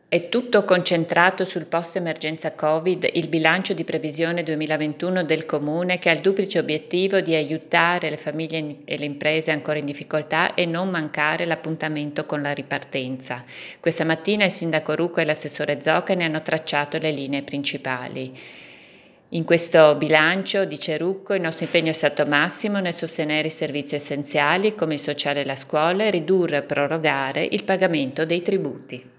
È tutto concentrato sul post-emergenza Covid, il bilancio di previsione 2021 del Comune che ha il duplice obiettivo di aiutare le famiglie e le imprese ancora in difficoltà e non mancare l'appuntamento con la ripartenza. Questa mattina il sindaco Rucco e l'assessore Zocca ne hanno tracciato le linee principali. In questo bilancio, dice Rucco, il nostro impegno è stato massimo nel sostenere i servizi essenziali come il sociale e la scuola e ridurre e prorogare il pagamento dei tributi.